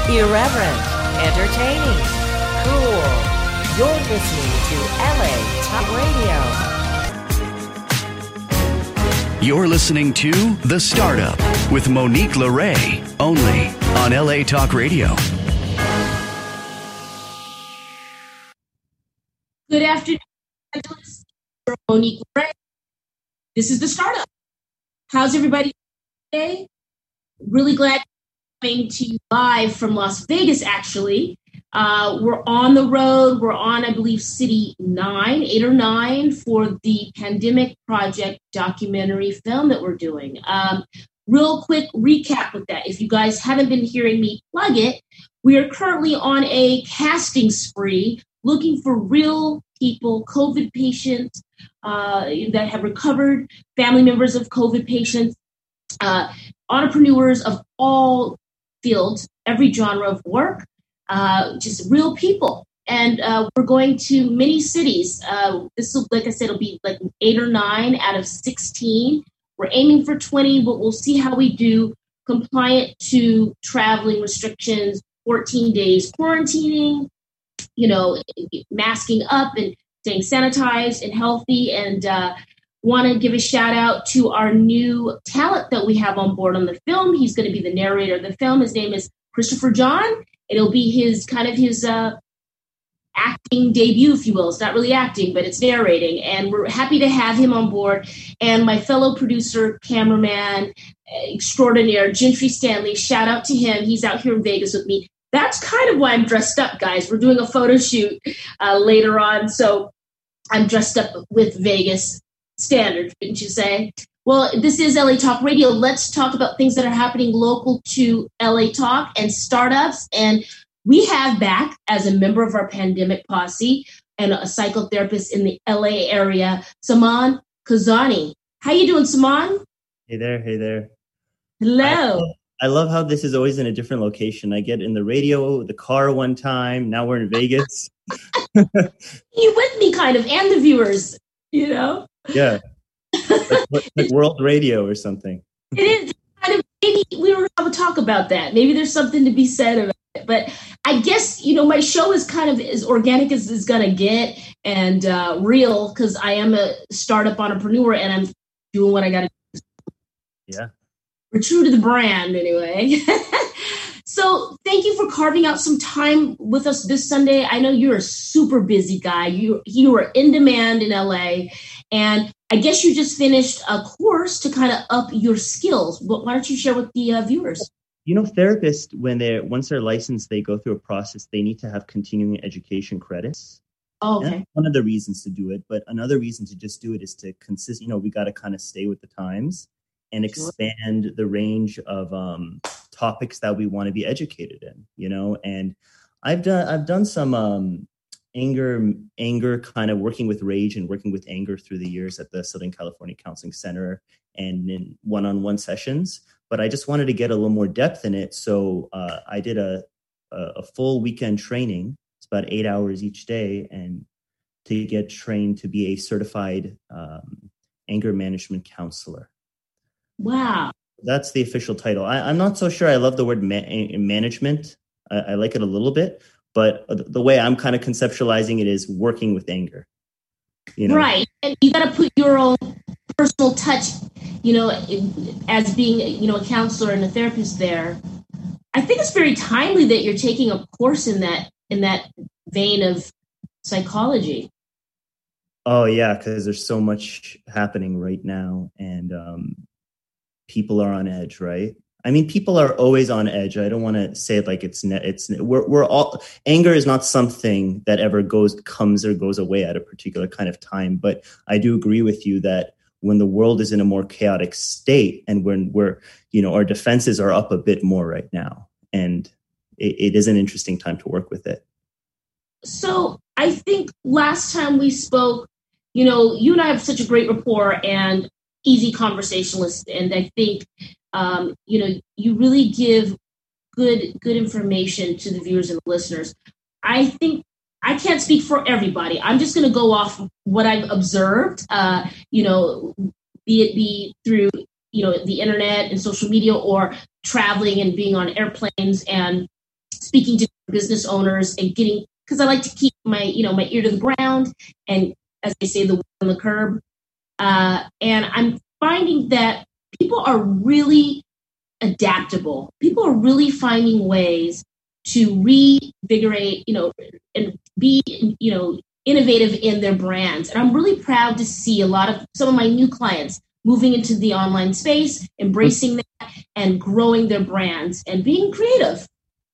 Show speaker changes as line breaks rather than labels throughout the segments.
Irreverent, entertaining, cool. You're listening to LA Talk Radio.
You're listening to The Startup with Monique LeRae, only on LA Talk Radio.
Good afternoon, Monique LeRae. This is The Startup. How's everybody today? Really glad coming to you live from Las Vegas, actually. We're on the road. We're on, I believe, City 8 or 9 for the Pandemic Project documentary film that we're doing. Real quick recap with that. If you guys haven't been hearing me plug it, we are currently on a casting spree looking for real people, COVID patients that have recovered, family members of COVID patients, entrepreneurs of all fields, every genre of work, just real people. And we're going to many cities. This will, like I said, it'll be like 8 or 9 out of 16. We're aiming for 20, but we'll see how we do, compliant to traveling restrictions, 14 days quarantining, masking up and staying sanitized and healthy. And want to give a shout out to our new talent that we have on board on the film. He's going to be the narrator of the film. His name is Christopher John. It'll be his acting debut, if you will. It's not really acting, but it's narrating. And we're happy to have him on board. And my fellow producer, cameraman extraordinaire, Gentry Stanley, shout out to him. He's out here in Vegas with me. That's kind of why I'm dressed up, guys. We're doing a photo shoot later on. So I'm dressed up with Vegas standard, didn't you say? Well, this is LA Talk Radio. Let's talk about things that are happening local to LA Talk and startups. And we have back, as a member of our pandemic posse and a psychotherapist in the LA area, Saman Kazani. How you doing, Saman?
Hey there.
Hello.
I love how this is always in a different location. I get in the radio, the car one time. Now we're in Vegas.
You with me, kind of, and the viewers, Yeah.
like world radio or something.
It is kind of, maybe we don't have a talk about that. Maybe there's something to be said about it. But I guess, my show is kind of as organic as it's going to get and real, because I am a startup entrepreneur and I'm doing what I got to do.
Yeah.
We're true to the brand anyway. So thank you for carving out some time with us this Sunday. I know you're a super busy guy. You are in demand in LA. And I guess you just finished a course to kind of up your skills. But why don't you share with the viewers?
Therapists, once they're licensed, they go through a process. They need to have continuing education credits.
Oh, okay.
That's one of the reasons to do it. But another reason to just do it is to consist. We got to kind of stay with the times and expand the range of topics that we want to be educated in. And I've done some anger kind of working with rage and working with anger through the years at the Southern California Counseling Center and in one-on-one sessions. But I just wanted to get a little more depth in it. So I did a full weekend training. It's about 8 hours each day, and to get trained to be a certified anger management counselor.
Wow.
That's the official title. I'm not so sure I love the word management. I like it a little bit, but the way I'm kind of conceptualizing it is working with anger.
Right. And you got to put your own personal touch, as being, a counselor and a therapist there. I think it's very timely that you're taking a course in that vein of psychology.
Oh, yeah, because there's so much happening right now, and people are on edge, right? I mean, people are always on edge. I don't want to say it like we're all, anger is not something that ever comes or goes away at a particular kind of time. But I do agree with you that when the world is in a more chaotic state and when our defenses are up a bit more right now, and it is an interesting time to work with it.
So I think last time we spoke, you and I have such a great rapport and easy conversationalist. And I think, you really give good information to the viewers and the listeners. I think I can't speak for everybody. I'm just going to go off what I've observed, be it be through, the internet and social media or traveling and being on airplanes and speaking to business owners and getting, because I like to keep my ear to the ground and, as they say, the wood on the curb. And I'm finding that people are really adaptable. People are really finding ways to reinvigorate, and be, innovative in their brands. And I'm really proud to see some of my new clients moving into the online space, embracing that and growing their brands and being creative.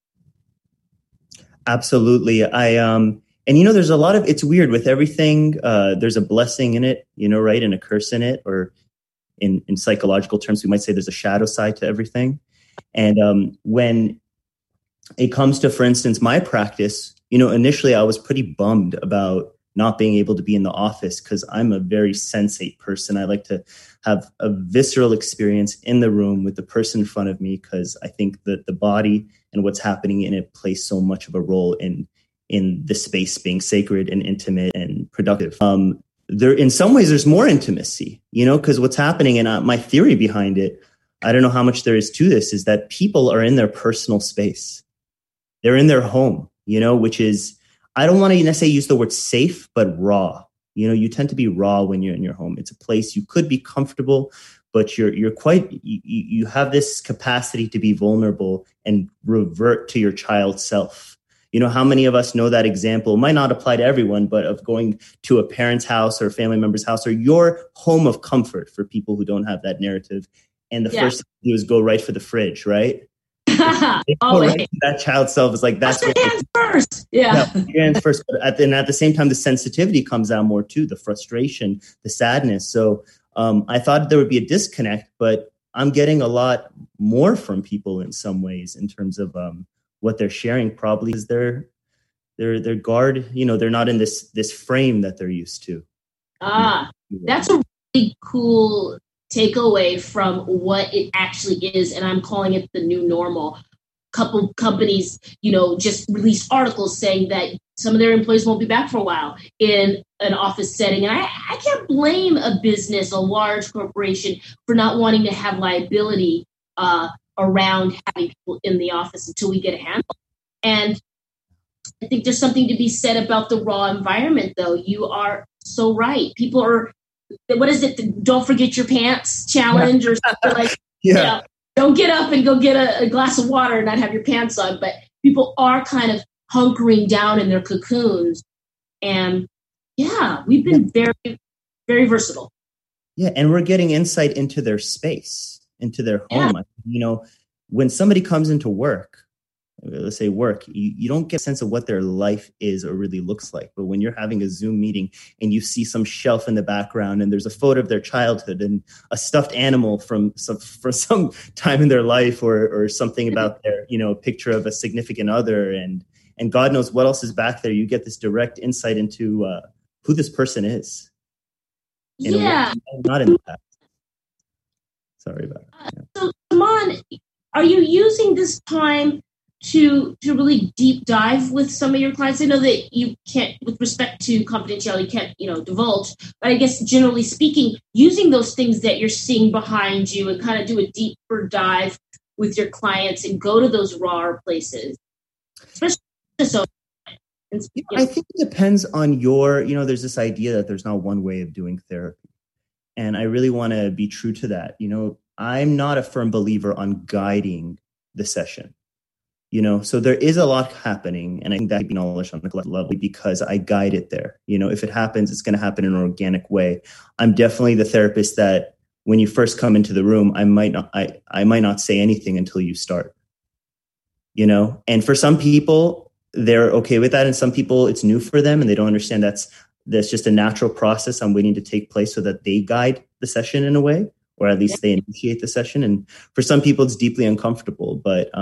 Absolutely. And there's a lot of, it's weird with everything. There's a blessing in it, right? And a curse in it, or in psychological terms, we might say there's a shadow side to everything. And when it comes to, for instance, my practice, initially I was pretty bummed about not being able to be in the office because I'm a very sensate person. I like to have a visceral experience in the room with the person in front of me, because I think that the body and what's happening in it plays so much of a role in the space being sacred and intimate and productive. There, in some ways, there's more intimacy, because what's happening, and my theory behind it, I don't know how much there is to this, is that people are in their personal space. They're in their home, which is, I don't want to necessarily use the word safe, but raw. You tend to be raw when you're in your home. It's a place you could be comfortable, but you're quite, you have this capacity to be vulnerable and revert to your child self. How many of us know that example? It might not apply to everyone, but of going to a parent's house or a family member's house, or your home of comfort for people who don't have that narrative. And the first thing you do is go right for the fridge, right? Right, that child self is like, that's
your hands first. Yeah.
Your hands first. But at the same time, the sensitivity comes out more too, the frustration, the sadness. So I thought there would be a disconnect, but I'm getting a lot more from people in some ways in terms of what they're sharing, probably is their guard, they're not in this frame that they're used to.
That's a really cool takeaway from what it actually is, and I'm calling it the new normal. Couple companies, just released articles saying that some of their employees won't be back for a while in an office setting. And I can't blame a business, a large corporation, for not wanting to have liability around having people in the office until we get a handle. And I think there's something to be said about the raw environment, though. You are so right. People are, what is it? The don't forget your pants challenge or something like, don't get up and go get a glass of water and not have your pants on. But people are kind of hunkering down in their cocoons. And we've been very, very versatile.
Yeah. And we're getting insight into their space, into their home. When somebody comes into work, let's say work, you don't get a sense of what their life is or really looks like. But when you're having a Zoom meeting and you see some shelf in the background and there's a photo of their childhood and a stuffed animal for some time in their life, or something about their, picture of a significant other, and God knows what else is back there, you get this direct insight into who this person is. Not in the past. Sorry about that.
So, Saman, are you using this time to really deep dive with some of your clients? I know that you can't, with respect to confidentiality, you can't, divulge, but I guess generally speaking, using those things that you're seeing behind you and kind of do a deeper dive with your clients and go to those raw places, especially so.
I think it depends on your, there's this idea that there's not one way of doing therapy. And I really want to be true to that. I'm not a firm believer on guiding the session. So there is a lot happening, and I think that can be knowledge on the collective level because I guide it there. If it happens, it's going to happen in an organic way. I'm definitely the therapist that when you first come into the room, I might not say anything until you start. And for some people, they're okay with that, and some people it's new for them and they don't understand that's just a natural process I'm waiting to take place so that they guide the session in a way, or at least they initiate the session. And for some people, it's deeply uncomfortable, but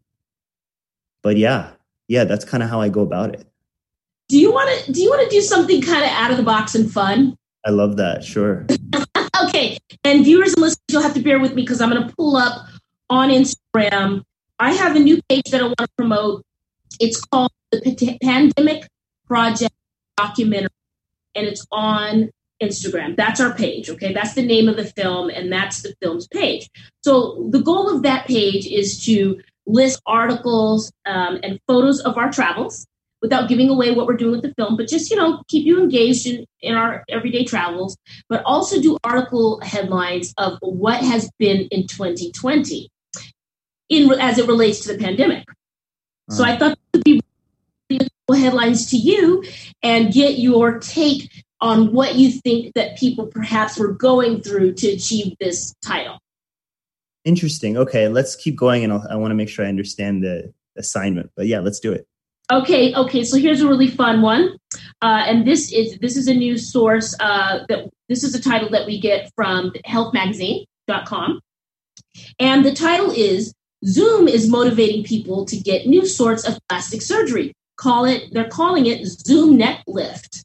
yeah, that's kind of how I go about it.
Do you want to do something kind of out of the box and fun?
I love that. Sure.
Okay. And viewers and listeners, you'll have to bear with me because I'm going to pull up on Instagram. I have a new page that I want to promote. It's called the Pandemic Project Documentary, and it's on Instagram. That's our page. Okay. That's the name of the film, and that's the film's page. So the goal of that page is to list articles and photos of our travels without giving away what we're doing with the film, but just, keep you engaged in our everyday travels, but also do article headlines of what has been in 2020 as it relates to the pandemic. So I thought it would be really cool headlines to you and get your take on what you think that people perhaps were going through to achieve this title.
Interesting. Okay, let's keep going, and I want to make sure I understand the assignment. But yeah, let's do it.
Okay. So here's a really fun one, and this is a news source. This is a title that we get from healthmagazine.com, and the title is "Zoom is motivating people to get new sorts of plastic surgery. They're calling it Zoom neck lift."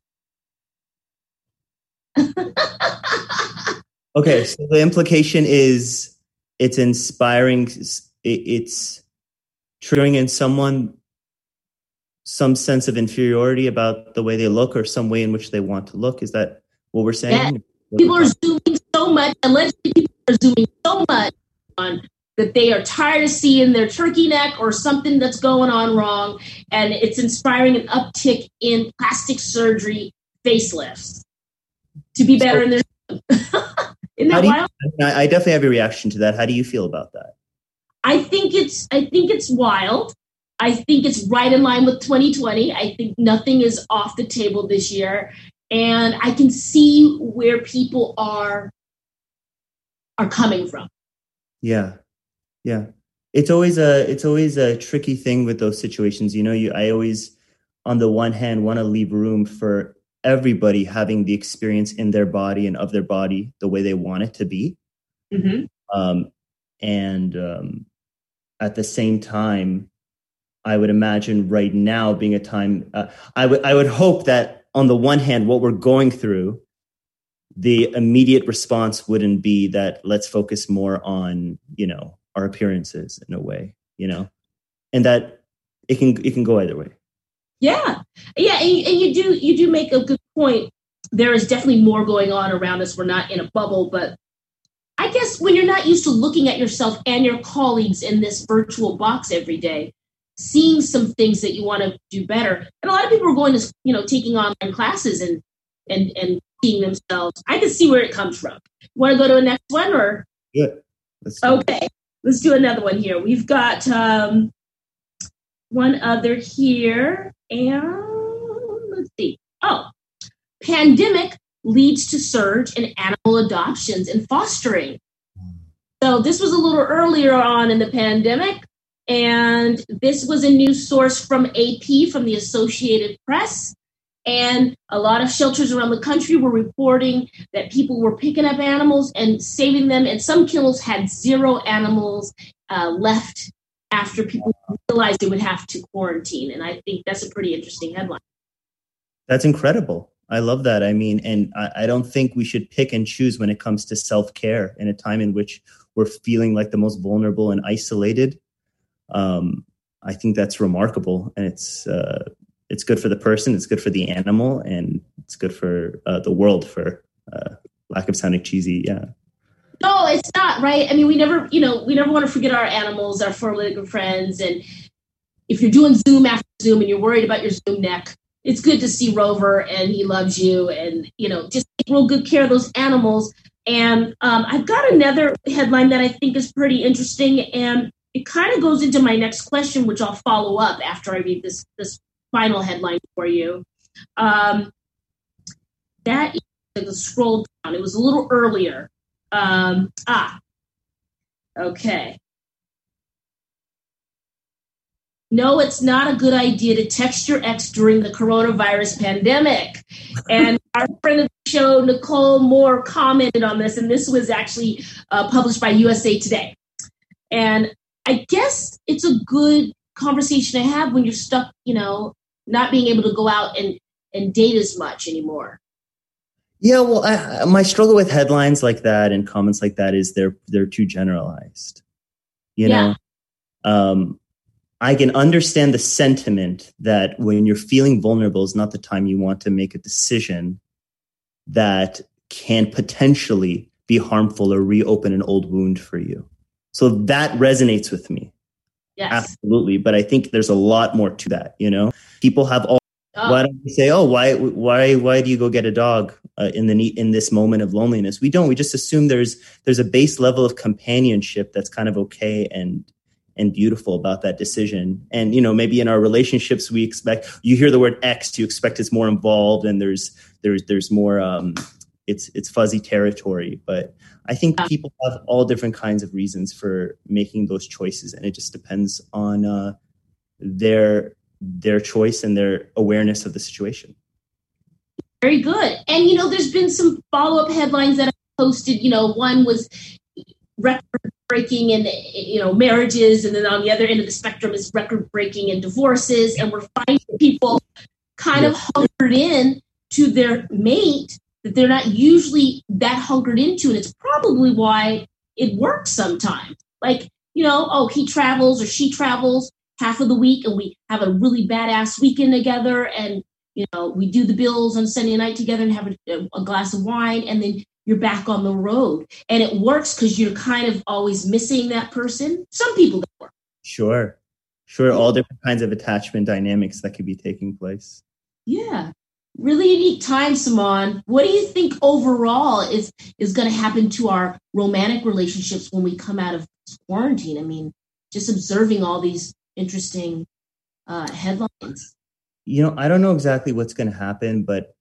Okay, so the implication is it's inspiring. It's triggering in someone some sense of inferiority about the way they look or some way in which they want to look. Is that what we're saying?
Yeah. People are zooming so much. Allegedly, people are zooming so much on that they are tired of seeing their turkey neck or something that's going on wrong. And it's inspiring an uptick in plastic surgery facelifts to be better in their... Isn't that wild?
I definitely have a reaction to that. How do you feel about that?
I think it's wild. I think it's right in line with 2020. I think nothing is off the table this year. And I can see where people are coming from.
Yeah. Yeah. It's always a tricky thing with those situations. I always, on the one hand, want to leave room for everybody having the experience in their body and of their body the way they want it to be. Mm-hmm. At the same time, I would imagine right now being a time, I would hope that on the one hand, what we're going through, the immediate response wouldn't be that let's focus more on, our appearances in a way, and that it can go either way.
Yeah. And you do make a good point. There is definitely more going on around us. We're not in a bubble, but I guess when you're not used to looking at yourself and your colleagues in this virtual box every day, seeing some things that you want to do better. And a lot of people are going to, taking online classes and seeing themselves. I can see where it comes from. You want to go to the next one or?
Yeah.
Let's do another one here. We've got one other here. And let's see. Pandemic leads to surge in animal adoptions and fostering. So this was a little earlier on in the pandemic. And this was a news source from AP, from the Associated Press. And a lot of shelters around the country were reporting that people were picking up animals and saving them. And some kennels had 0 animals left after people realized they would have to quarantine. And I think that's a pretty interesting headline.
That's incredible. I love that. I mean, and I don't think we should pick and choose when it comes to self-care in a time in which we're feeling like the most vulnerable and isolated. I think that's remarkable, and it's good for the person, it's good for the animal, and it's good for the world. For lack of sounding cheesy, yeah.
No, it's not, right? I mean, we never want to forget our animals, our fur-living friends, and if you're doing Zoom after Zoom and you're worried about your Zoom neck, it's good to see Rover and he loves you, and just take real good care of those animals. And I've got another headline that I think is pretty interesting, and it kind of goes into my next question, which I'll follow up after I read this final headline for you. That is the scroll down. It was a little earlier. Okay. No, it's not a good idea to text your ex during the coronavirus pandemic. And our friend of the show, Nicole Moore, commented on this, and this was actually published by USA Today. And I guess it's a good conversation to have when you're stuck, not being able to go out and date as much anymore.
Yeah, well, my struggle with headlines like that and comments like that is they're too generalized. I can understand the sentiment that when you're feeling vulnerable is not the time you want to make a decision that can potentially be harmful or reopen an old wound for you. So that resonates with me.
Yes.
Absolutely. But I think there's a lot more to that. People have all. Why don't we say, why do you go get a dog in this moment of loneliness? We don't. We just assume there's a base level of companionship that's kind of okay and beautiful about that decision. And, maybe in our relationships, we expect, you hear the word X, you expect it's more involved and there's more, it's fuzzy territory. But I think people have all different kinds of reasons for making those choices. And it just depends on their choice and their awareness of the situation.
Very good. And, there's been some follow-up headlines that I posted. One was record-breaking in, marriages. And then on the other end of the spectrum is record-breaking in divorces. And we're finding people kind of hunkered in to their mate that they're not usually that hunkered into. And it's probably why it works sometimes. Like, he travels or she travels half of the week and we have a really badass weekend together and, we do the bills on Sunday night together and have a glass of wine and then you're back on the road. And it works because you're kind of always missing that person. Some people don't work. Sure.
All different kinds of attachment dynamics that could be taking place.
Yeah. Really unique time, Simon. What do you think overall is going to happen to our romantic relationships when we come out of quarantine? I mean, just observing all these interesting headlines.
I don't know exactly what's going to happen, but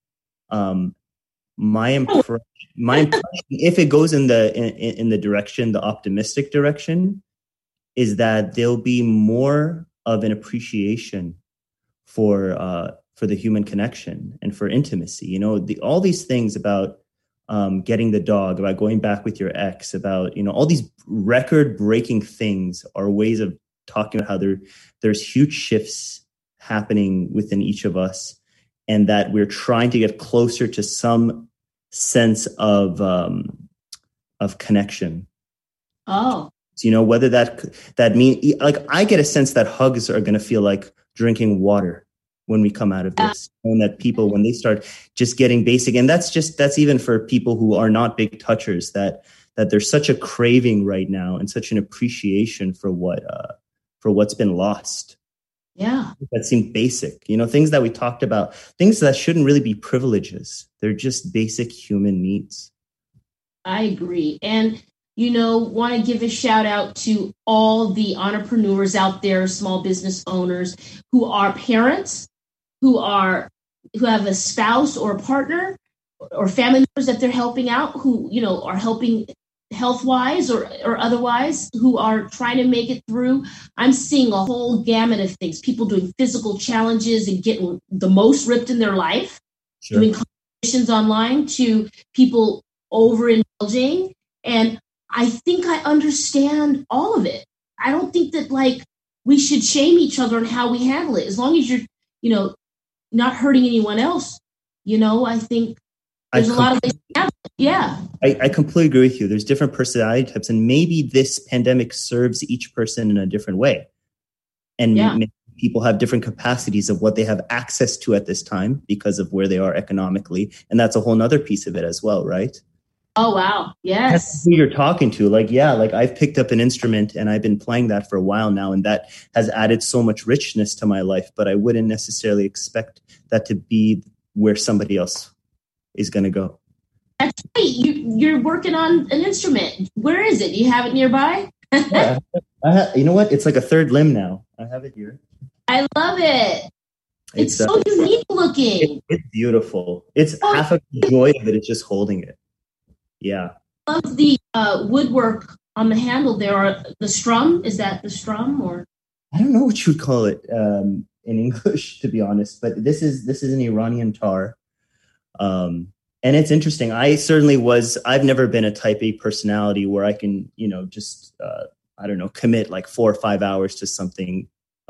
my impression, if it goes in the direction, the optimistic direction, is that there'll be more of an appreciation for the human connection and for intimacy. All these things about getting the dog, about going back with your ex, about all these record-breaking things are ways of talking about how there's huge shifts happening within each of us, and that we're trying to get closer to some sense of connection.
Oh,
so, whether that means, like, I get a sense that hugs are going to feel like drinking water when we come out of this, and that people, when they start just getting basic, and that's even for people who are not big touchers, that there's such a craving right now and such an appreciation for what's been lost.
Yeah.
That seemed basic, things that we talked about, things that shouldn't really be privileges. They're just basic human needs.
I agree. And, want to give a shout out to all the entrepreneurs out there, small business owners who are parents, who have a spouse or a partner or family members that they're helping out, who, are helping health-wise or otherwise, who are trying to make it through. I'm seeing a whole gamut of things. People doing physical challenges and getting the most ripped in their life, doing competitions online, to people overindulging. And I think I understand all of it. I don't think that we should shame each other on how we handle it. As long as you're, not hurting anyone else, I think there's a lot of ways to handle it. Yeah.
I completely agree with you. There's different personality types, and maybe this pandemic serves each person in a different way. And maybe people have different capacities of what they have access to at this time because of where they are economically. And that's a whole nother piece of it as well, right?
Oh, wow. Yes.
That's who you're talking to. I've picked up an instrument and I've been playing that for a while now, and that has added so much richness to my life, but I wouldn't necessarily expect that to be where somebody else is going to go.
That's right. You're working on an instrument. Where is it? Do you have it nearby?
You know what? It's like a third limb now. I have it here.
I love it. It's so unique looking.
It's beautiful. It's half of the joy of it. It's just holding it. Yeah.
I love the woodwork on the handle there. Or the strum. Is that the strum, or?
I don't know what you would call it in English, to be honest. But this is an Iranian tar. And it's interesting. I've never been a type A personality where I can, commit like 4 or 5 hours to something.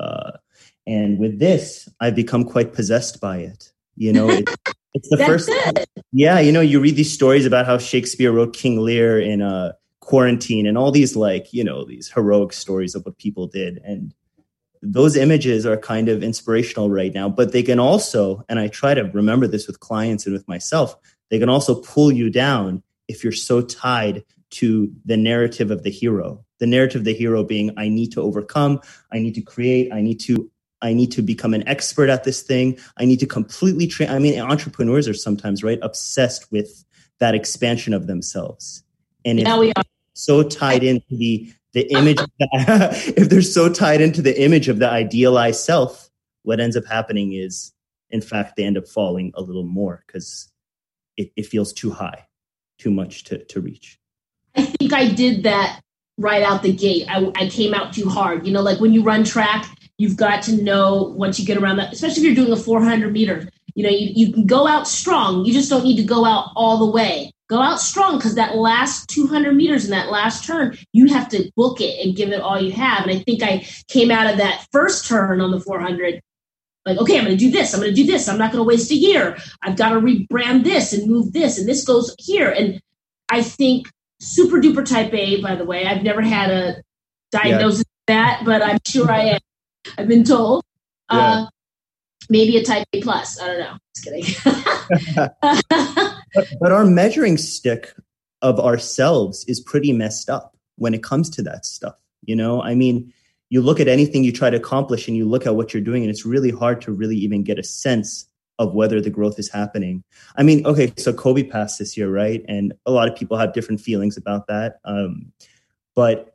And with this, I've become quite possessed by it. It's the first. Yeah. You read these stories about how Shakespeare wrote King Lear in quarantine and all these these heroic stories of what people did. And those images are kind of inspirational right now, but they can also, and I try to remember this with clients and with myself, they can also pull you down if you're so tied to the narrative of the hero The narrative of the hero being, I need to overcome, I need to create, I need to become an expert at this thing. I need to completely train. I mean, entrepreneurs are sometimes, right, obsessed with that expansion of themselves. And
now we are
so tied into the image, if they're so tied into the image of the idealized self, what ends up happening is, in fact, they end up falling a little more because it feels too high, too much to reach.
I think I did that right out the gate. I came out too hard. You know, like when you run track, you've got to know once you get around that, especially if you're doing a 400 meter, you know, you can go out strong. You just don't need to go out all the way. Go out strong because that last 200 meters in that last turn, you have to book it and give it all you have. And I think I came out of that first turn on the 400 like, okay, I'm going to do this. I'm going to do this. I'm not going to waste a year. I've got to rebrand this and move this. And this goes here. And I think super duper type A, by the way, I've never had a diagnosis of that, but I'm sure I am. I've been told.
Yeah.
Maybe a type A plus. I don't know. Just kidding.
But our measuring stick of ourselves is pretty messed up when it comes to that stuff. You know, I mean, you look at anything you try to accomplish and you look at what you're doing, and it's really hard to really even get a sense of whether the growth is happening. I mean, okay, so Kobe passed this year, right? And a lot of people have different feelings about that. But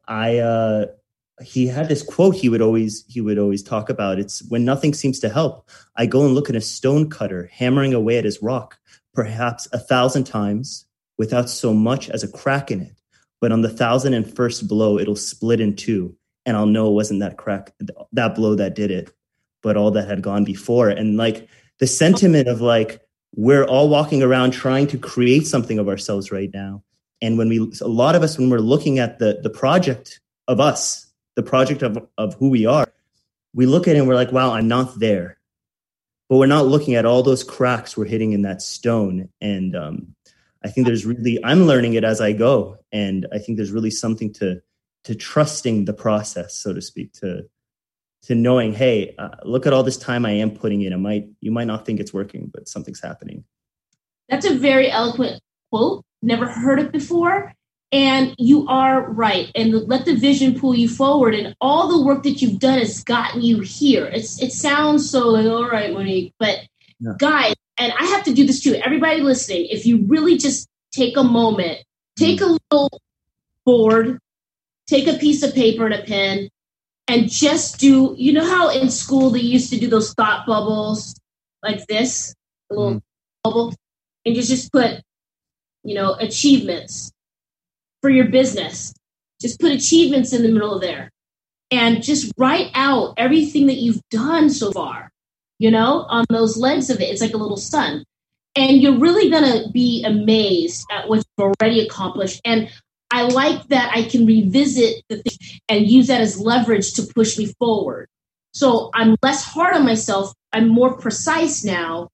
he had this quote he would always talk about. It's, when nothing seems to help, I go and look at a stone cutter hammering away at his rock, perhaps 1,000 times without so much as a crack in it. But on the 1,001st blow, it'll split in two. And I'll know it wasn't that blow that did it, but all that had gone before. And like the sentiment of like, we're all walking around trying to create something of ourselves right now. And a lot of us, when we're looking at the project of us, the project of who we are, we look at it and we're like, wow, I'm not there. But we're not looking at all those cracks we're hitting in that stone. And I think I'm learning it as I go. And I think there's really something to trusting the process, so to speak, to knowing, hey, look at all this time I am putting in. You might not think it's working, but something's happening.
That's a very eloquent quote. Never heard it before. And you are right. And let the vision pull you forward. And all the work that you've done has gotten you here. It sounds so like, all right, Monique, but yeah. Guys, and I have to do this too. Everybody listening, if you really just take a moment, take a little board, take a piece of paper and a pen, and just do, you know how in school they used to do those thought bubbles like this, a little bubble, and just put, achievements for your business. Just put achievements in the middle of there and just write out everything that you've done so far, on those legs of it. It's like a little sun. And you're really going to be amazed at what you've already accomplished. And I like that I can revisit the thing and use that as leverage to push me forward. So I'm less hard on myself. I'm more precise now.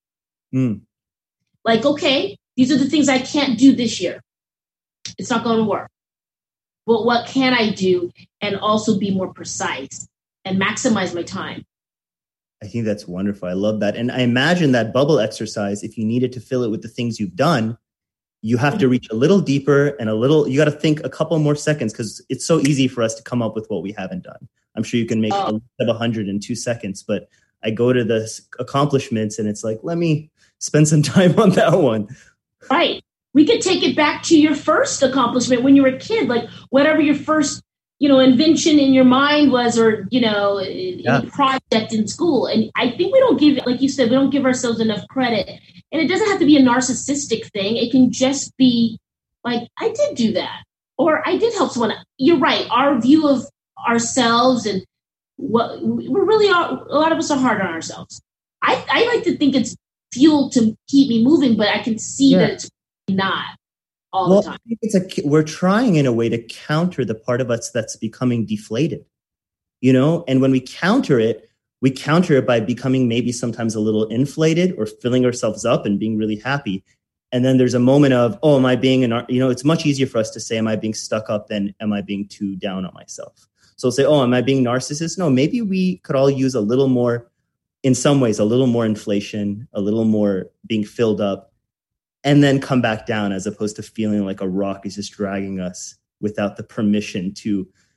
Like, okay, these are the things I can't do this year. It's not going to work. But what can I do and also be more precise and maximize my time?
I think that's wonderful. I love that. And I imagine that bubble exercise, if you needed to fill it with the things you've done, you have to reach a little deeper and you got to think a couple more seconds, because it's so easy for us to come up with what we haven't done. I'm sure you can make a list of 100 in 2 seconds, but I go to the accomplishments and it's like, let me spend some time on that one.
Right. We could take it back to your first accomplishment when you were a kid, like whatever your first, invention in your mind was, or, a project in school. And I think we don't give, like you said, we don't give ourselves enough credit. And it doesn't have to be a narcissistic thing. It can just be like, I did do that, or I did help someone. You're right. Our view of ourselves and what we're really are, a lot of us are hard on ourselves. I like to think it's fuel to keep me moving, but I can see that it's not all the time.
I think we're trying in a way to counter the part of us that's becoming deflated, and when we counter it by becoming maybe sometimes a little inflated or filling ourselves up and being really happy. And then there's a moment of, oh, am I being it's much easier for us to say, am I being stuck up than am I being too down on myself? So say, oh, am I being narcissist? No, maybe we could all use a little more, in some ways, a little more inflation, a little more being filled up, and then come back down, as opposed to feeling like a rock is just dragging us without the permission to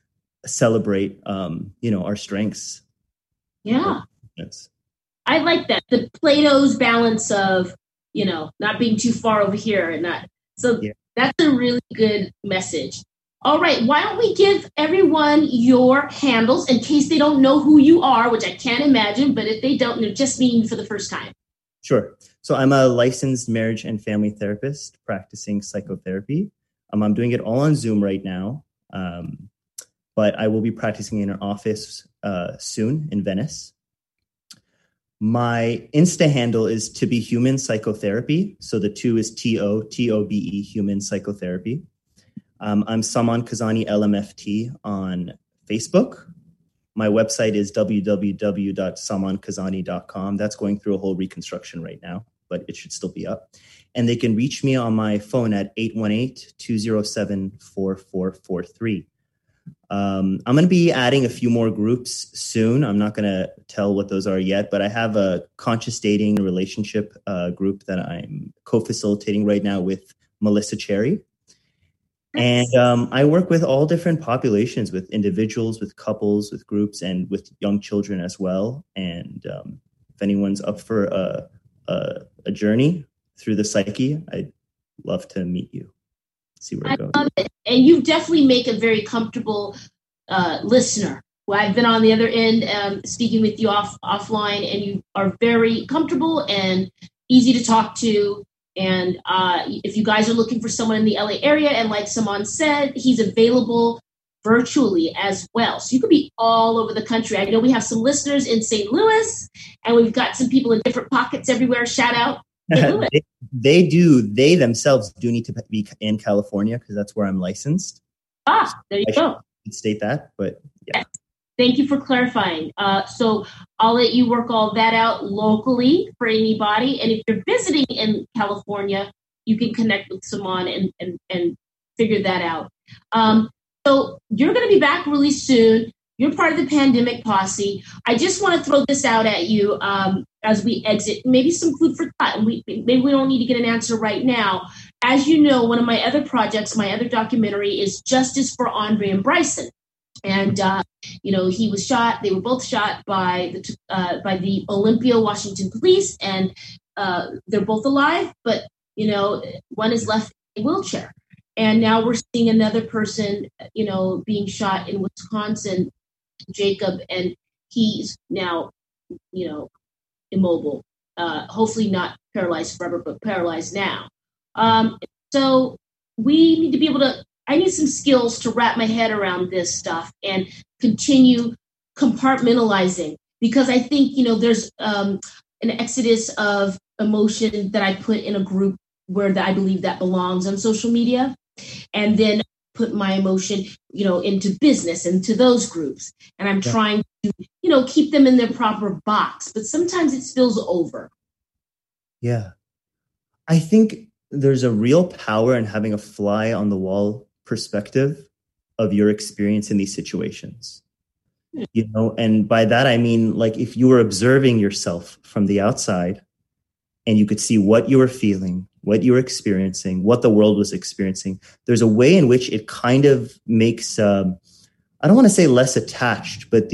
celebrate, our strengths.
Yeah.
Yes.
I like that. The Plato's balance of, not being too far over here and not. So That's a really good message. All right. Why don't we give everyone your handles in case they don't know who you are, which I can't imagine, but if they don't, just meet you for the first time.
Sure. So I'm a licensed marriage and family therapist practicing psychotherapy. I'm doing it all on Zoom right now, but I will be practicing in an office soon in Venice. My Insta handle is To Be Human Psychotherapy. So the 2 is TOBE, Human Psychotherapy. I'm Saman Kazani LMFT on Facebook. My website is www.samankazani.com. That's going through a whole reconstruction right now, but it should still be up. And they can reach me on my phone at 818-207-4443. I'm going to be adding a few more groups soon. I'm not going to tell what those are yet, but I have a conscious dating relationship group that I'm co-facilitating right now with Melissa Cherry. And I work with all different populations, with individuals, with couples, with groups, and with young children as well. And if anyone's up for a journey through the psyche, I'd love to meet you. See where it goes.
Love it. And you definitely make a very comfortable listener. Well, I've been on the other end speaking with you offline, and you are very comfortable and easy to talk to. And if you guys are looking for someone in the LA area, and like Saman said, he's available virtually as well. So you could be all over the country. I know we have some listeners in St. Louis, and we've got some people in different pockets everywhere. Shout out.
They themselves do need to be in California because that's where I'm licensed.
There you go.
State that, but yeah.
Yes. Thank you for clarifying. So I'll let you work all that out locally for anybody. And if you're visiting in California, you can connect with Saman and figure that out. So you're going to be back really soon. You're part of the Pandemic Posse. I just want to throw this out at you as we exit, maybe some food for thought. And maybe we don't need to get an answer right now. As you know, one of my other projects, my other documentary is Justice for Andre and Bryson. And, he was shot. They were both shot by the Olympia, Washington police. And they're both alive. But, one is left in a wheelchair. And now we're seeing another person, being shot in Wisconsin, Jacob. And he's now, immobile. Hopefully not paralyzed forever, but paralyzed now. So we need to be able to. I need some skills to wrap my head around this stuff and continue compartmentalizing, because I think, there's an exodus of emotion that I put in a group where I believe that belongs on social media, and then put my emotion, into business, into those groups. And I'm trying to, keep them in their proper box, but sometimes it spills over.
Yeah. I think there's a real power in having a fly on the wall perspective of your experience in these situations, and by that I mean, like, if you were observing yourself from the outside and you could see what you were feeling, what you were experiencing, what the world was experiencing, there's a way in which it kind of makes I don't want to say less attached, but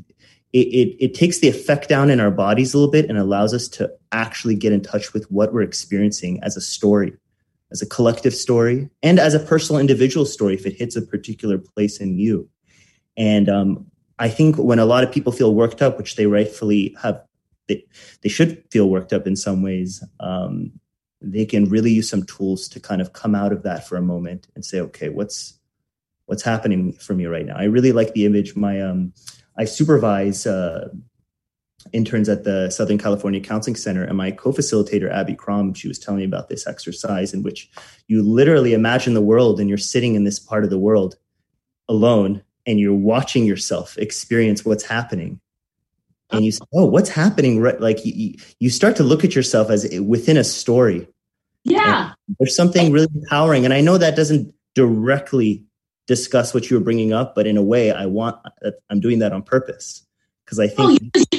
it takes the effect down in our bodies a little bit and allows us to actually get in touch with what we're experiencing as a story, as a collective story, and as a personal individual story if it hits a particular place in you. And I think when a lot of people feel worked up, which they rightfully have, they should feel worked up in some ways, they can really use some tools to kind of come out of that for a moment and say, okay, what's happening for me right now? I really like the image. I supervise interns at the Southern California Counseling Center, and my co-facilitator, Abby Crom, she was telling me about this exercise in which you literally imagine the world and you're sitting in this part of the world alone and you're watching yourself experience what's happening. And you say, oh, what's happening? Right? Like you start to look at yourself as within a story.
Yeah.
And there's something really empowering. And I know that doesn't directly discuss what you were bringing up, but in a way I'm doing that on purpose. Because I think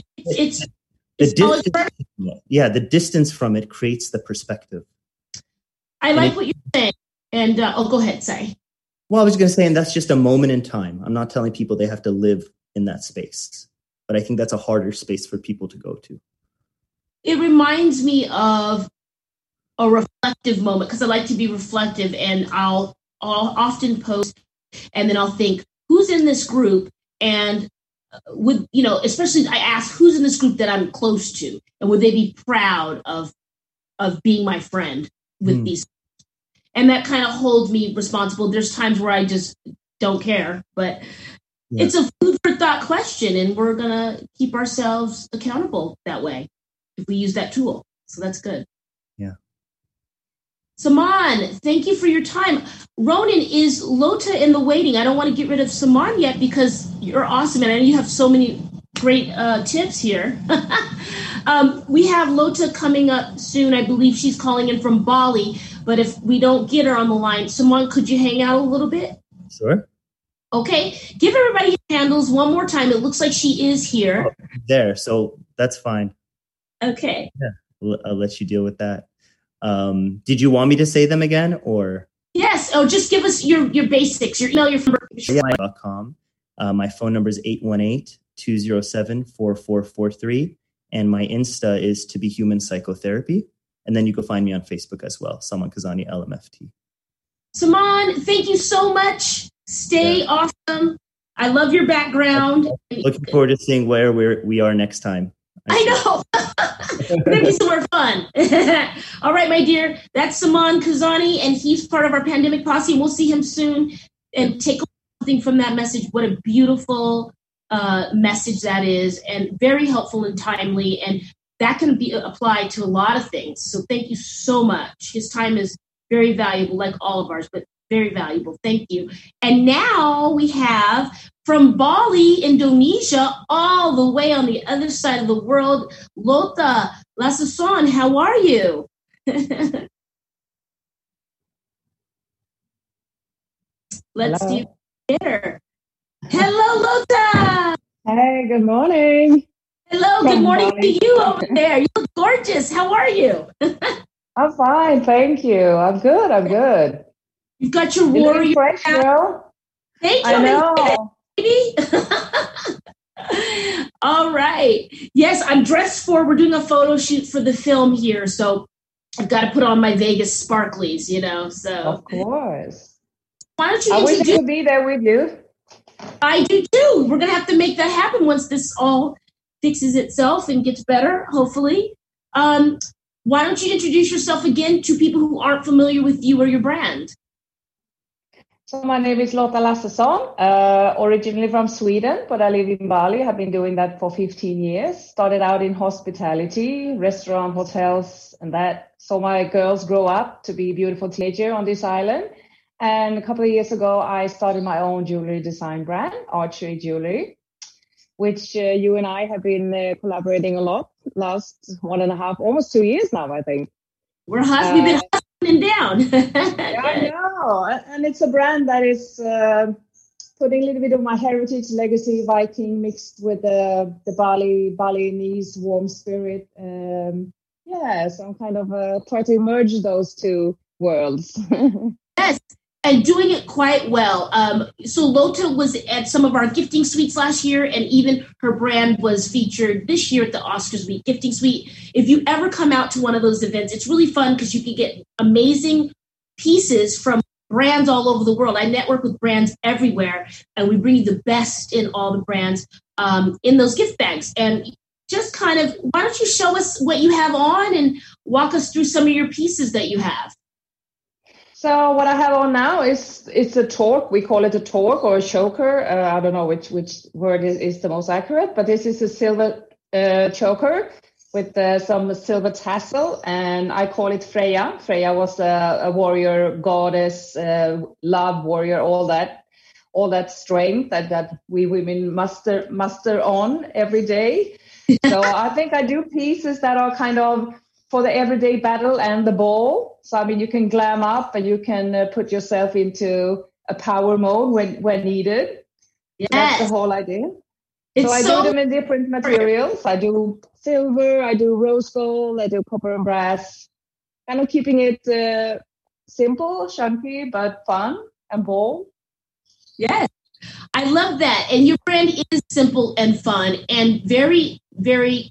the distance from it creates the perspective.
I like what you're saying. And go ahead, sorry.
Well, I was going to say, and that's just a moment in time. I'm not telling people they have to live in that space, but I think that's a harder space for people to go to.
It reminds me of a reflective moment, because I like to be reflective, and I'll often post and then I'll think, who's in this group? And would, especially I ask who's in this group that I'm close to, and would they be proud of being my friend with these? And that kind of holds me responsible. There's times where I just don't care, but it's a food for thought question, and we're going to keep ourselves accountable that way if we use that tool. So that's good.
Yeah.
Saman, thank you for your time. Ronan, is Lota in the waiting? I don't want to get rid of Saman yet because you're awesome, and I know you have so many great tips here. We have Lota coming up soon. I believe she's calling in from Bali, but if we don't get her on the line, Saman, could you hang out a little bit?
Sure.
Okay. Give everybody your handles one more time. It looks like she is here.
Oh, there, so that's fine.
Okay.
Yeah, I'll let you deal with that. Did you want me to say them again, or?
Yes. Oh, just give us your basics, your email, your phone number.
Yeah.com. My phone number is 818-207-4443. And my Insta is To Be Human Psychotherapy. And then you can find me on Facebook as well. Saman Kazani, LMFT.
Saman, thank you so much. Stay awesome. I love your background.
Looking forward to seeing where we are next time.
I know. Maybe somewhere fun. All right, my dear. That's Saman Kazani, and he's part of our pandemic posse, and we'll see him soon. And take something from that message. What a beautiful message that is, and very helpful and timely. And that can be applied to a lot of things. So thank you so much. His time is very valuable, like all of ours, but very valuable. Thank you. And now we have from Bali, Indonesia, all the way on the other side of the world, Lota Lasason. How are you? Let's do here. Hello, Lota.
Hey, good morning.
Hello, good morning to you over there. You look gorgeous. How are you?
I'm fine, thank you. I'm good.
You've got your warrior.
Fresh, girl.
Thank you.
I know.
Baby. All right. Yes, I'm dressed we're doing a photo shoot for the film here, so I've got to put on my Vegas sparklies, so.
Of course.
Why don't you
I wish I could be there with you.
I do too. We're going to have to make that happen once this all fixes itself and gets better, hopefully. Why don't you introduce yourself again to people who aren't familiar with you or your brand?
So my name is Lota Lasason, originally from Sweden, but I live in Bali. I've been doing that for 15 years. Started out in hospitality, restaurant, hotels, and that. So my girls grow up to be beautiful teenagers on this island. And a couple of years ago, I started my own jewelry design brand, Archery Jewelry, which you and I have been collaborating a lot last 1.5, almost 2 years now, I think.
We've been hustling down.
Yeah, I know. And it's a brand that is putting a little bit of my heritage, legacy, Viking mixed with the Balinese warm spirit. So I'm kind of trying to merge those two worlds.
Yes. And doing it quite well. So Lota was at some of our gifting suites last year, and even her brand was featured this year at the Oscars Week Gifting Suite. If you ever come out to one of those events, it's really fun because you can get amazing pieces from brands all over the world. I network with brands everywhere, and we bring you the best in all the brands in those gift bags. And just kind of, why don't you show us what you have on and walk us through some of your pieces that you have?
So what I have on now it's a torque. We call it a torque or a choker. I don't know which word is the most accurate, but this is a silver choker with some silver tassel, and I call it Freya. Freya was a warrior goddess, love warrior, all that strength that we women muster on every day. So I think I do pieces that are kind of for the everyday battle and the ball. So, I mean, you can glam up and you can put yourself into a power mode when needed.
Yes.
So that's the whole idea. So I do them in different materials. I do silver, I do rose gold, I do copper and brass. Kind of keeping it simple, chunky, but fun and bold.
Yes. I love that. And your brand is simple and fun and very, very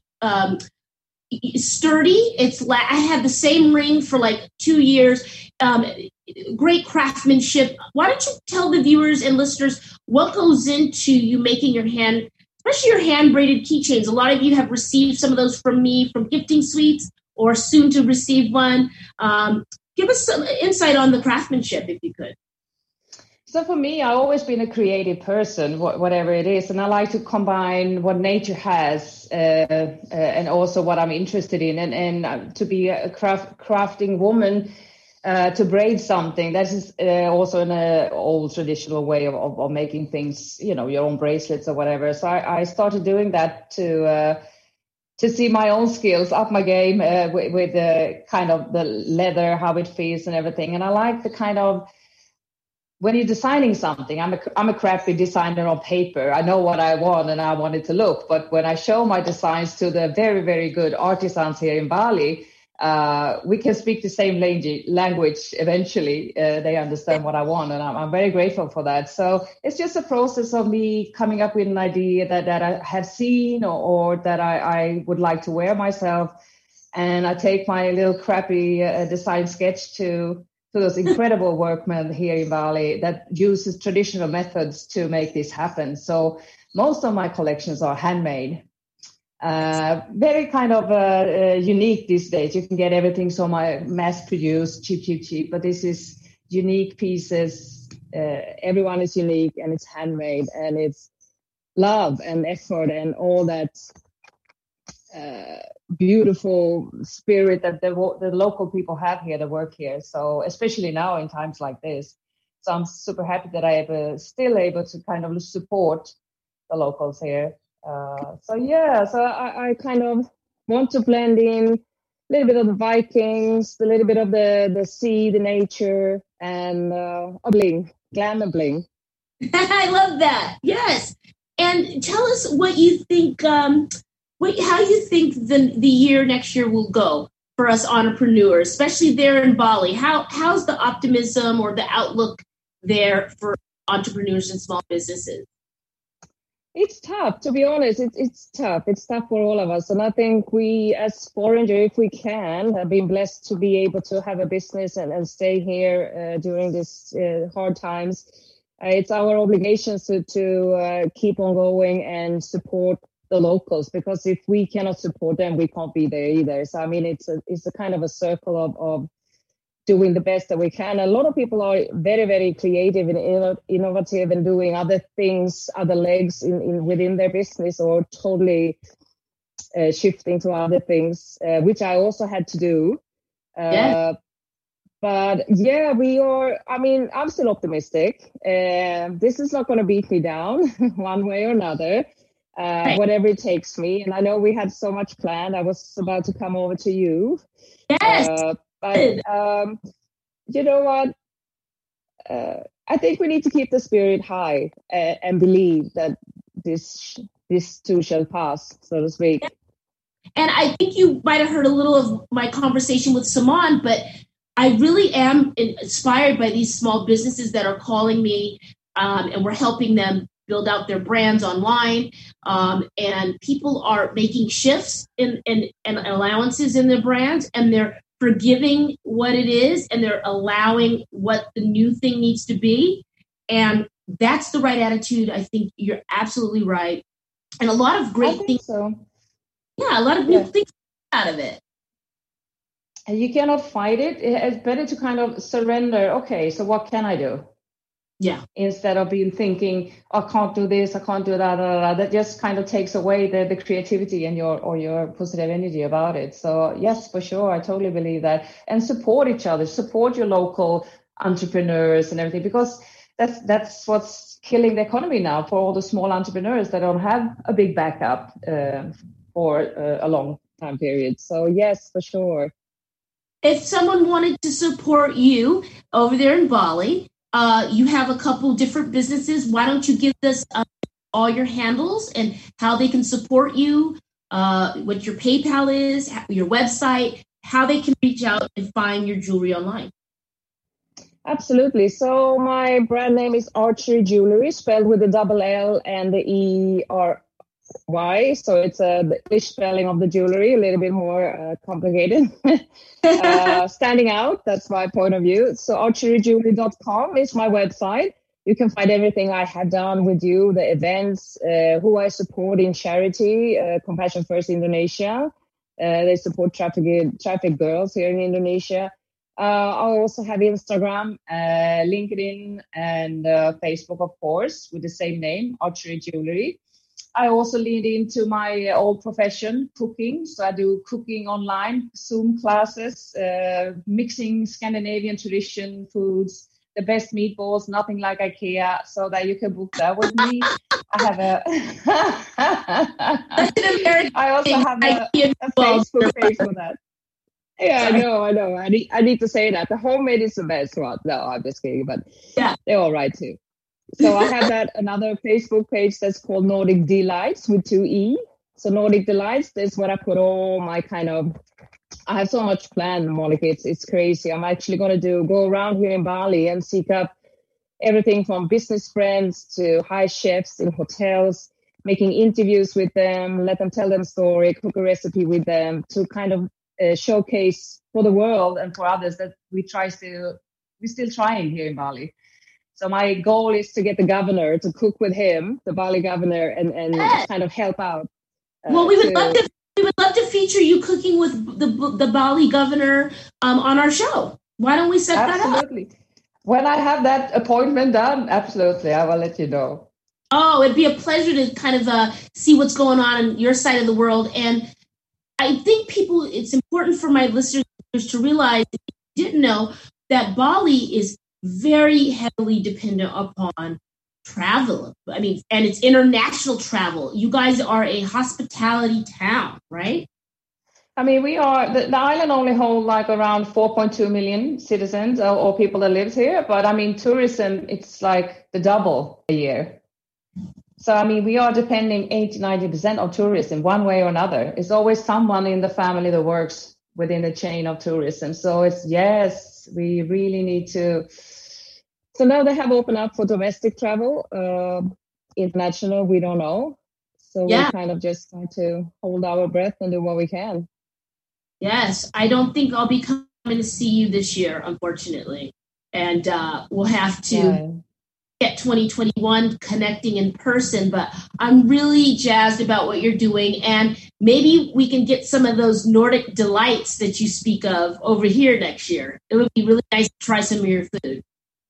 sturdy. I had the same ring for like 2 years. Great craftsmanship. Why don't you tell the viewers and listeners what goes into you making your hand, especially your hand braided keychains? A lot of you have received some of those from me from Gifting Suites or soon to receive one. Give us some insight on the craftsmanship, if you could.
So for me, I've always been a creative person, whatever it is, and I like to combine what nature has and also what I'm interested in, and to be a crafting woman, to braid something. That is also an old traditional way of making things, your own bracelets or whatever. So I started doing that to see my own skills, up my game with the kind of the leather, how it feels and everything. And I like the kind of, when you're designing something, I'm a crappy designer on paper. I know what I want and I want it to look. But when I show my designs to the very, very good artisans here in Bali, we can speak the same language eventually. They understand what I want, and I'm very grateful for that. So it's just a process of me coming up with an idea that I have seen or that I would like to wear myself. And I take my little crappy design sketch to those incredible workmen here in Bali that uses traditional methods to make this happen. So most of my collections are handmade. Very kind of unique these days. You can get everything so mass-produced, cheap. But this is unique pieces. Everyone is unique, and it's handmade, and it's love and effort and all that beautiful spirit that the local people have here that work here. So especially now in times like this. So I'm super happy that I'm still able to kind of support the locals here. So I kind of want to blend in a little bit of the Vikings, a little bit of the sea, the nature, and a bling, glam and bling.
I love that. Yes. And tell us what you think, how you think the next year will go for us entrepreneurs, especially there in Bali. How's the optimism or the outlook there for entrepreneurs and small businesses?
It's tough, to be honest. It's tough. It's tough for all of us. And I think we, as foreigners, if we can, have been blessed to be able to have a business and stay here during this hard times. It's our obligations to keep on going and support the locals, because if we cannot support them, we can't be there either. So, I mean, it's a kind of a circle of doing the best that we can. A lot of people are very, very creative and innovative and doing other things, other legs within their business, or totally shifting to other things, which I also had to do. But yeah, we are, I mean, I'm still optimistic. This is not going to beat me down one way or another, whatever it takes me. And I know we had so much planned. I was about to come over to you.
Yes.
But you know what? I think we need to keep the spirit high and believe that this too shall pass, so to speak.
And I think you might have heard a little of my conversation with Saman, but I really am inspired by these small businesses that are calling me, and we're helping them build out their brands online. And people are making shifts and allowances in their brands, and they're forgiving what it is, and they're allowing what the new thing needs to be. And that's the right attitude. I think you're absolutely right. And a lot of great things.
So.
Yeah, a lot of new things out of it.
And you cannot fight it. It's better to kind of surrender. Okay, so what can I do?
Yeah.
Instead of thinking, I can't do this, I can't do that, that just kind of takes away the creativity and your positive energy about it. So yes, for sure, I totally believe that. And support each other, support your local entrepreneurs and everything, because that's what's killing the economy now for all the small entrepreneurs that don't have a big backup for a long time period. So yes, for sure.
If someone wanted to support you over there in Bali, you have a couple different businesses. Why don't you give us all your handles and how they can support you, what your PayPal is, your website, how they can reach out and find your jewelry online?
Absolutely. So my brand name is Archery Jewelry, spelled with the double L and the ERY. So it's the English spelling of the jewelry, a little bit more complicated. Standing out, that's my point of view. So archeryjewelry.com is my website. You can find everything I have done with you, the events, who I support in charity, Compassion First Indonesia. They support traffic girls here in Indonesia. I also have Instagram, LinkedIn, and Facebook, of course, with the same name, Archery Jewelry. I also lead into my old profession, cooking. So I do cooking online, Zoom classes, mixing Scandinavian tradition foods, the best meatballs, nothing like IKEA, so that you can book that with me. I have I also have a Facebook page for that. Yeah, I know. I need to say that. The homemade is the best one. No, I'm just kidding, but yeah, they're all right too. So I have another Facebook page that's called Nordic Delights with 2 E. So Nordic Delights, that's what I put all my I have so much planned, Monica. It's crazy. I'm actually going to go around here in Bali and seek up everything from business friends to high chefs in hotels, making interviews with them, let them tell them story, cook a recipe with them to kind of showcase for the world and for others that we're still trying here in Bali. So my goal is to get the governor to cook with him, the Bali governor, and kind of help out.
Well, we would love to feature you cooking with the Bali governor on our show. Why don't we set that up?
Absolutely. When I have that appointment done, absolutely, I will let you know.
Oh, it'd be a pleasure to kind of see what's going on in your side of the world. And I think it's important for my listeners to realize, if you didn't know, that Bali is very heavily dependent upon travel. I mean, and it's international travel. You guys are a hospitality town, right?
I mean, we are, the island only holds like around 4.2 million citizens or people that live here. But I mean, tourism, it's like the double a year. So, I mean, we are depending 80-90% on tourism one way or another. It's always someone in the family that works within the chain of tourism. So we really need to. So now they have opened up for domestic travel. International, we don't know. So we're kind of just trying to hold our breath and do what we can.
Yes, I don't think I'll be coming to see you this year, unfortunately. And we'll have to get 2021 connecting in person. But I'm really jazzed about what you're doing. And maybe we can get some of those Nordic delights that you speak of over here next year. It would be really nice to try some of your food.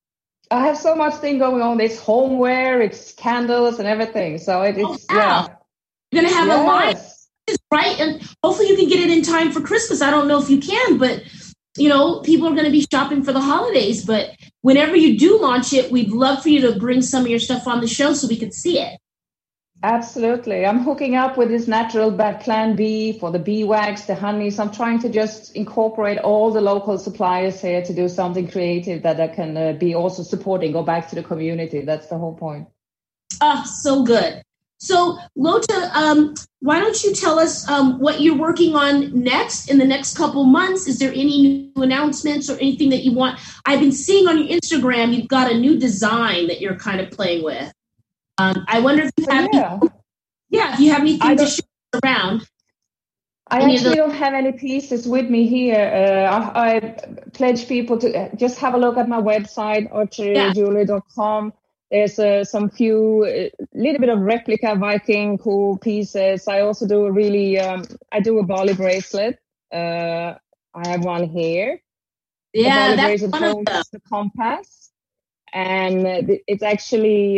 I have so much thing going on. It's homeware, it's candles and everything. So it's
You're going to have a line, right? And hopefully you can get it in time for Christmas. I don't know if you can, but people are going to be shopping for the holidays. But whenever you do launch it, we'd love for you to bring some of your stuff on the show so we could see it.
Absolutely. I'm hooking up with this natural plan B for the bee wax, the honeys. I'm trying to just incorporate all the local suppliers here to do something creative that can be also supporting, go back to the community. That's the whole point.
So good. So Lotta, why don't you tell us what you're working on next in the next couple months? Is there any new announcements or anything that you want? I've been seeing on your Instagram, you've got a new design that you're kind of playing with. I wonder if you have if you have anything to share around.
I actually don't have any pieces with me here. I pledge people to just have a look at my website, archeryjewelry.com. There's some little bit of replica Viking cool pieces. I also do I do a Bali bracelet. I have one here.
Yeah,
that's one of them. The compass. And it's actually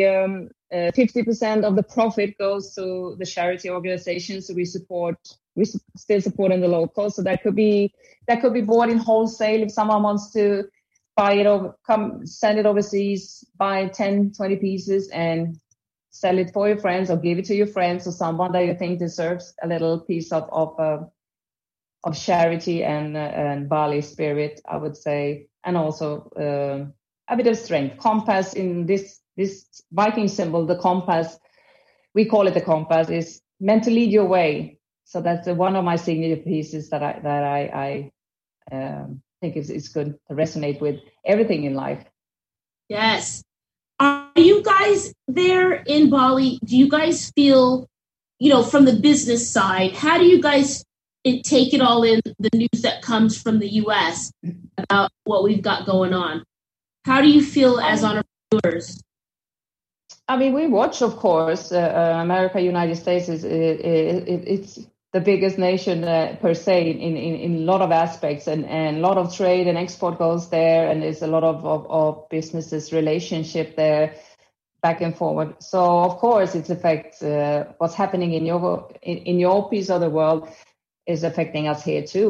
50% of the profit goes to the charity organizations. So we still supporting the locals. So that could be bought in wholesale if someone wants to buy it send it overseas, buy 10, 20 pieces and sell it for your friends or give it to your friends or someone that you think deserves a little piece of charity and Bali spirit, I would say. And also a bit of strength. Compass in this Viking symbol, the compass, we call it the compass, is meant to lead your way. So that's one of my signature pieces that I think it's good to resonate with everything in life.
Yes. Are you guys there in Bali? Do you guys feel, from the business side, how do you guys take it all in, the news that comes from the U.S. about what we've got going on? How do you feel as entrepreneurs?
I mean, we watch, of course. America, United States it's the biggest nation per se in a lot of aspects, and a lot of trade and export goes there, and there's a lot of businesses relationship there, back and forward. So of course, it affects what's happening in your piece of the world is affecting us here too,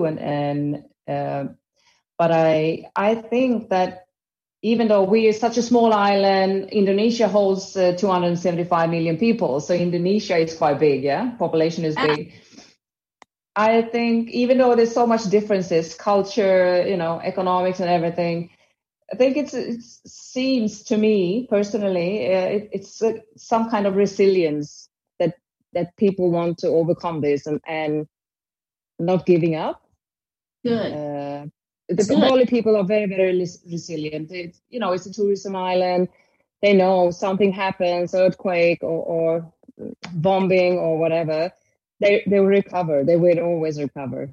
but I think that even though we are such a small island, Indonesia holds 275 million people, so Indonesia is quite big, population is big. I think even though there's so much differences, culture, economics and everything, I think it seems to me personally, it's some kind of resilience that people want to overcome this and not giving up.
Good.
The Bali people are very, very resilient. It's a tourism island. They know something happens, earthquake or bombing or whatever. They will recover. They will always recover.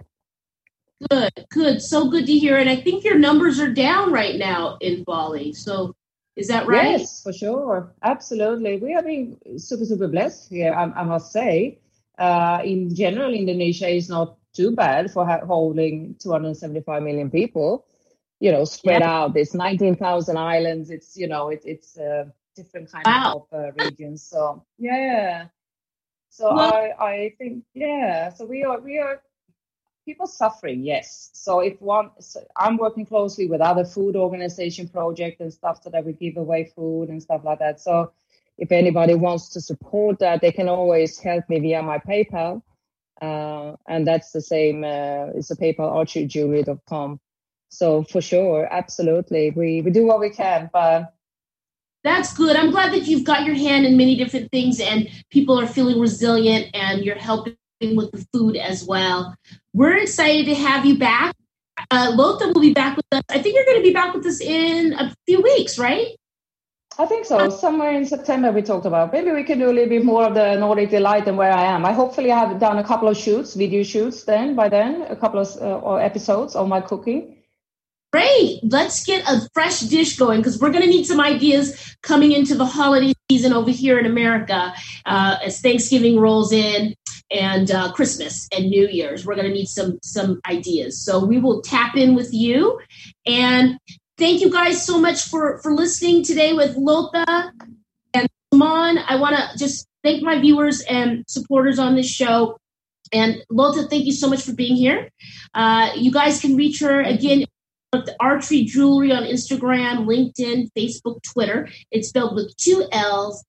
Good.
So good to hear. And I think your numbers are down right now in Bali. So is that right?
Yes, for sure. Absolutely. We are being super, super blessed here, I must say. In general, Indonesia is not too bad for holding 275 million people, spread out. There's 19,000 islands. It's, it's different kind of regions. So, yeah. So I think, so we are people suffering, yes. So I'm working closely with other food organization projects and stuff so that we give away food and stuff like that. So if anybody wants to support that, they can always help me via my PayPal. And that's the same, it's a PayPal, archeryjewelry.com. So for sure, absolutely. We do what we can, but
that's good. I'm glad that you've got your hand in many different things and people are feeling resilient and you're helping with the food as well. We're excited to have you back. Lotta will be back with us. I think you're going to be back with us in a few weeks, right?
I think so. Somewhere in September we talked about. Maybe we can do a little bit more of the Nordic Delight than where I am. I hopefully have done a couple of video shoots by then, a couple of episodes of my cooking.
Great. Let's get a fresh dish going because we're going to need some ideas coming into the holiday season over here in America as Thanksgiving rolls in and Christmas and New Year's. We're going to need some ideas. So we will tap in with you. And thank you guys so much for listening today with Lotta and Simon. I want to just thank my viewers and supporters on this show. And Lotta, thank you so much for being here. You guys can reach her again at the Archery Jewelry on Instagram, LinkedIn, Facebook, Twitter. It's spelled with 2 L's,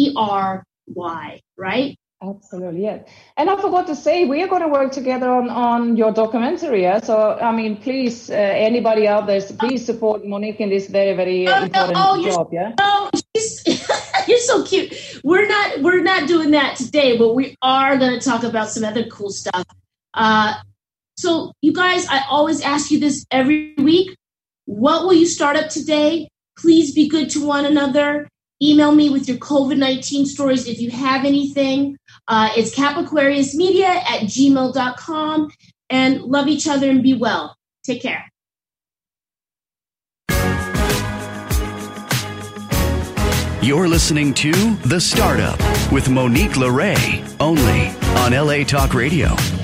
ERY, right?
Absolutely, yeah. And I forgot to say, we are going to work together on your documentary. Yeah? So, I mean, please, anybody out there, please support Monique in this very, very important job. Yeah.
Oh, you're so cute. We're not doing that today, but we are going to talk about some other cool stuff. So, you guys, I always ask you this every week. What will you start up today? Please be good to one another. Email me with your COVID-19 stories if you have anything. It's capaquariusmedia@gmail.com. And love each other and be well. Take care.
You're listening to The Startup with Monique LeRae, only on LA Talk Radio.